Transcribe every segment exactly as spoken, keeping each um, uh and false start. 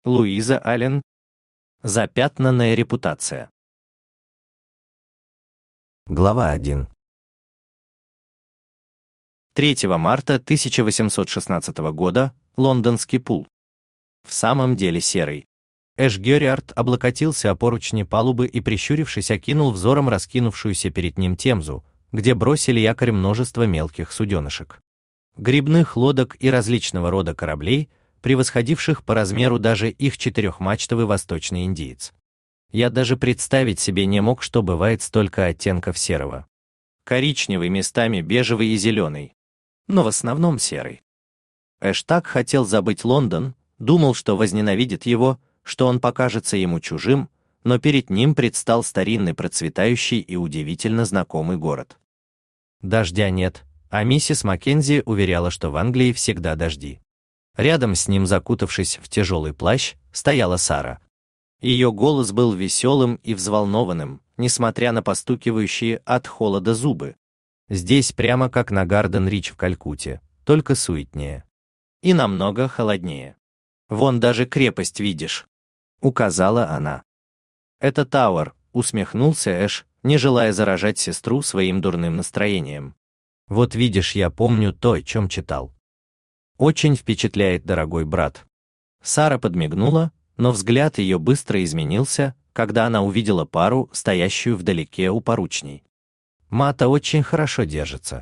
Луиза Аллен. Запятнанная репутация. Глава один. третьего марта тысяча восемьсот шестнадцатого года, лондонский пул. В самом деле серый. Эш Гёриард облокотился о поручни палубы и, прищурившись, окинул взором раскинувшуюся перед ним Темзу, где бросили якорь множество мелких суденышек. Грибных лодок и различного рода кораблей, превосходивших по размеру даже их четырехмачтовый восточный индиец. Я даже представить себе не мог, что бывает столько оттенков серого. Коричневый, местами бежевый и зеленый. Но в основном серый. Эш так хотел забыть Лондон, думал, что возненавидит его, что он покажется ему чужим, но перед ним предстал старинный, процветающий и удивительно знакомый город. Дождя нет, а миссис Маккензи уверяла, что в Англии всегда дожди. Рядом с ним, закутавшись в тяжелый плащ, стояла Сара. Ее голос был веселым и взволнованным, несмотря на постукивающие от холода зубы. Здесь прямо как на Гарден-Рич в Калькутте, только суетнее. И намного холоднее. Вон даже крепость видишь, указала она. Это Тауэр, усмехнулся Эш, не желая заражать сестру своим дурным настроением. Вот видишь, я помню то, о чем читал. Очень впечатляет, дорогой брат. Сара подмигнула, но взгляд ее быстро изменился, когда она увидела пару, стоящую вдалеке у поручней. Мата очень хорошо держится.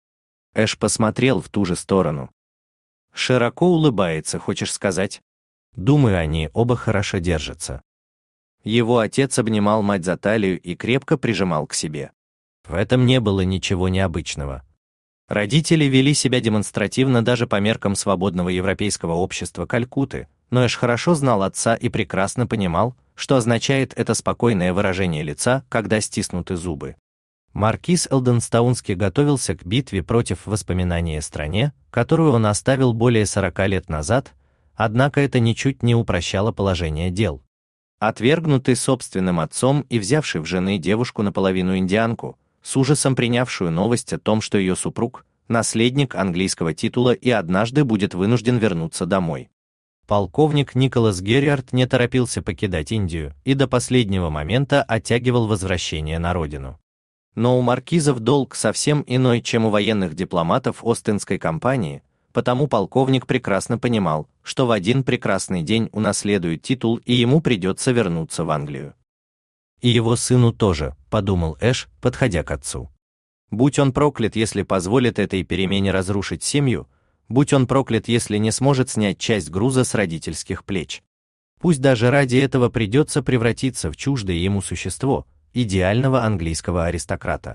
Эш посмотрел в ту же сторону. Широко улыбается, хочешь сказать? Думаю, они оба хорошо держатся. Его отец обнимал мать за талию и крепко прижимал к себе. В этом не было ничего необычного. Родители вели себя демонстративно даже по меркам свободного европейского общества Калькутты, но Эш хорошо знал отца и прекрасно понимал, что означает это спокойное выражение лица, когда стиснуты зубы. Маркиз Элденстаунский готовился к битве против воспоминания о стране, которую он оставил более сорока лет назад, однако это ничуть не упрощало положение дел. Отвергнутый собственным отцом и взявший в жены девушку наполовину индианку, с ужасом принявшую новость о том, что ее супруг – наследник английского титула и однажды будет вынужден вернуться домой. Полковник Николас Гёриард не торопился покидать Индию и до последнего момента оттягивал возвращение на родину. Но у маркизов долг совсем иной, чем у военных дипломатов Остинской компании, потому полковник прекрасно понимал, что в один прекрасный день унаследует титул и ему придется вернуться в Англию. И его сыну тоже, подумал Эш, подходя к отцу. Будь он проклят, если позволит этой перемене разрушить семью, будь он проклят, если не сможет снять часть груза с родительских плеч. Пусть даже ради этого придется превратиться в чуждое ему существо, идеального английского аристократа.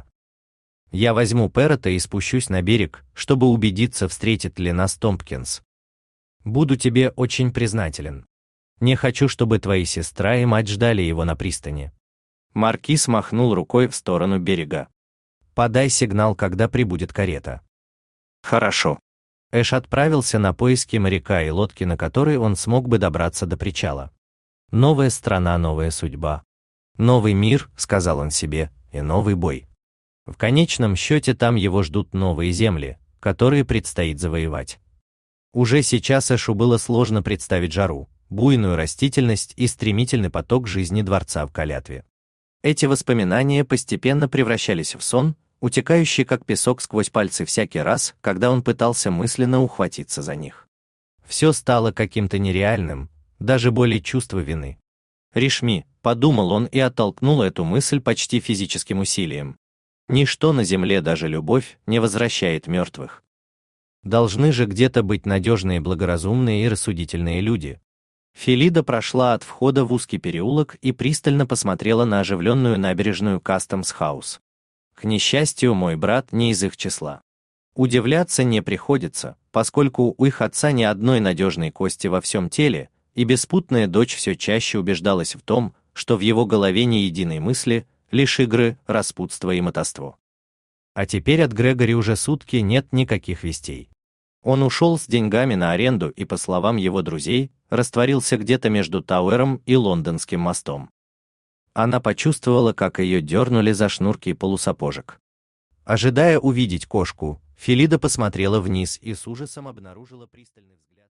Я возьму Перрота и спущусь на берег, чтобы убедиться, встретит ли нас Томпкинс. Буду тебе очень признателен. Не хочу, чтобы твои сестра и мать ждали его на пристани. Маркиз махнул рукой в сторону берега. Подай сигнал, когда прибудет карета. Хорошо. Эш отправился на поиски моряка и лодки, на которой он смог бы добраться до причала. Новая страна, новая судьба. Новый мир, сказал он себе, и новый бой. В конечном счете там его ждут новые земли, которые предстоит завоевать. Уже сейчас Эшу было сложно представить жару, буйную растительность и стремительный поток жизни дворца в Калятве. Эти воспоминания постепенно превращались в сон, утекающий как песок сквозь пальцы всякий раз, когда он пытался мысленно ухватиться за них. Все стало каким-то нереальным, даже более чувство вины. «Ришми», — подумал он и оттолкнул эту мысль почти физическим усилием. Ничто на земле, даже любовь, не возвращает мертвых. Должны же где-то быть надежные, благоразумные и рассудительные люди. Фелида прошла от входа в узкий переулок и пристально посмотрела на оживленную набережную Кастомс-хаус. К несчастью, мой брат не из их числа. Удивляться не приходится, поскольку у их отца ни одной надежной кости во всем теле, и беспутная дочь все чаще убеждалась в том, что в его голове ни единой мысли, лишь игры, распутство и мотовство. А теперь от Грегори уже сутки нет никаких вестей. Он ушел с деньгами на аренду и, по словам его друзей, растворился где-то между Тауэром и Лондонским мостом. Она почувствовала, как ее дернули за шнурки полусапожек. Ожидая увидеть кошку, Фелида посмотрела вниз и с ужасом обнаружила пристальный взгляд.